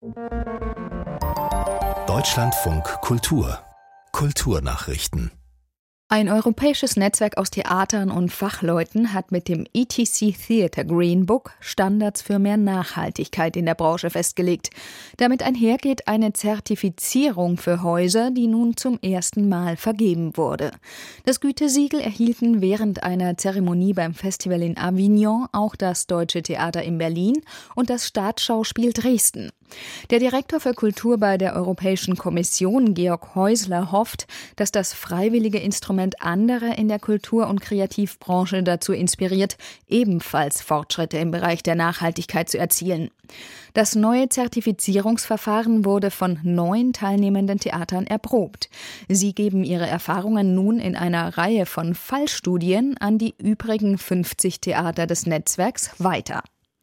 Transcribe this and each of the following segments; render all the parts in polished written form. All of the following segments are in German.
Deutschlandfunk Kultur Kulturnachrichten. Ein europäisches Netzwerk aus Theatern und Fachleuten hat mit dem ETC Theatre Green Book Standards für mehr Nachhaltigkeit in der Branche festgelegt. Damit einhergeht eine Zertifizierung für Häuser, die nun zum ersten Mal vergeben wurde. Das Gütesiegel erhielten während einer Zeremonie beim Festival in Avignon auch das Deutsche Theater in Berlin und das Staatsschauspiel Dresden. Der Direktor für Kultur bei der Europäischen Kommission, Georg Häusler, hofft, dass das freiwillige Instrument andere in der Kultur- und Kreativbranche dazu inspiriert, ebenfalls Fortschritte im Bereich der Nachhaltigkeit zu erzielen. Das neue Zertifizierungsverfahren wurde von 9 teilnehmenden Theatern erprobt. Sie geben ihre Erfahrungen nun in einer Reihe von Fallstudien an die übrigen 50 Theater des Netzwerks weiter.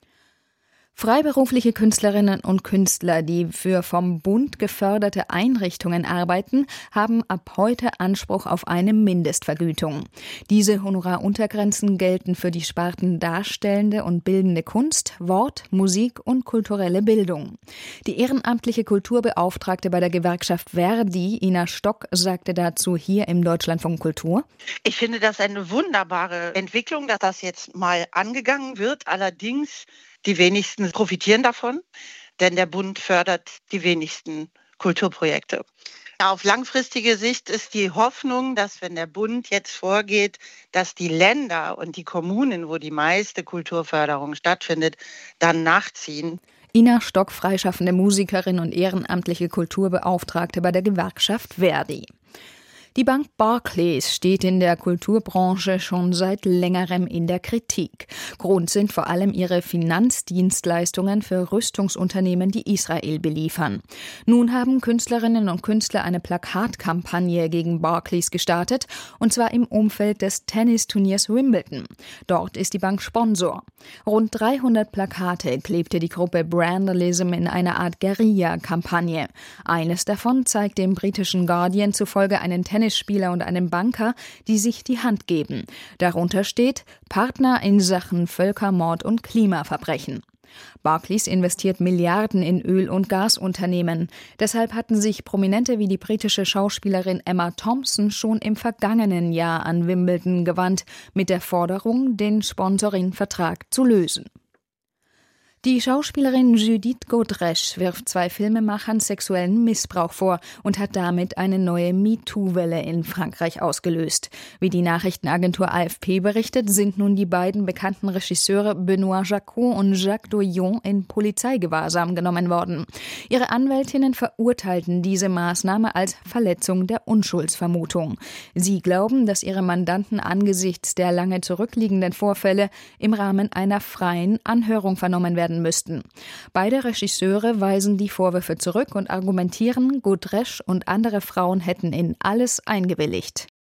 Freiberufliche Künstlerinnen und Künstler, die für vom Bund geförderte Einrichtungen arbeiten, haben ab heute Anspruch auf eine Mindestvergütung. Diese Honoraruntergrenzen gelten für die Sparten darstellende und bildende Kunst, Wort, Musik und kulturelle Bildung. Die ehrenamtliche Kulturbeauftragte bei der Gewerkschaft ver.di, Ina Stock, sagte dazu hier im Deutschlandfunk Kultur: Ich finde das eine wunderbare Entwicklung, dass das jetzt mal angegangen wird. Allerdings die wenigsten profitieren davon, denn der Bund fördert die wenigsten Kulturprojekte. Auf langfristige Sicht ist die Hoffnung, dass wenn der Bund jetzt vorgeht, dass die Länder und die Kommunen, wo die meiste Kulturförderung stattfindet, dann nachziehen. Ina Stock, freischaffende Musikerin und ehrenamtliche Kulturbeauftragte bei der Gewerkschaft ver.di. Die Bank Barclays steht in der Kulturbranche schon seit längerem in der Kritik. Grund sind vor allem ihre Finanzdienstleistungen für Rüstungsunternehmen, die Israel beliefern. Nun haben Künstlerinnen und Künstler eine Plakatkampagne gegen Barclays gestartet, und zwar im Umfeld des Tennisturniers Wimbledon. Dort ist die Bank Sponsor. Rund 300 Plakate klebte die Gruppe Brandalism in einer Art Guerilla-Kampagne. Eines davon zeigt dem britischen Guardian zufolge einen Tennisspieler und einem Banker, die sich die Hand geben. Darunter steht: Partner in Sachen Völkermord und Klimaverbrechen. Barclays investiert Milliarden in Öl- und Gasunternehmen. Deshalb hatten sich Prominente wie die britische Schauspielerin Emma Thompson schon im vergangenen Jahr an Wimbledon gewandt, mit der Forderung, den Sponsoring-Vertrag zu lösen. Die Schauspielerin Judith Godrèche wirft 2 Filmemachern sexuellen Missbrauch vor und hat damit eine neue MeToo-Welle in Frankreich ausgelöst. Wie die Nachrichtenagentur AFP berichtet, sind nun die beiden bekannten Regisseure Benoît Jacquot und Jacques Doyon in Polizeigewahrsam genommen worden. Ihre Anwältinnen verurteilten diese Maßnahme als Verletzung der Unschuldsvermutung. Sie glauben, dass ihre Mandanten angesichts der lange zurückliegenden Vorfälle im Rahmen einer freien Anhörung vernommen werden müssten. Beide Regisseure weisen die Vorwürfe zurück und argumentieren, Godrèche und andere Frauen hätten in alles eingewilligt.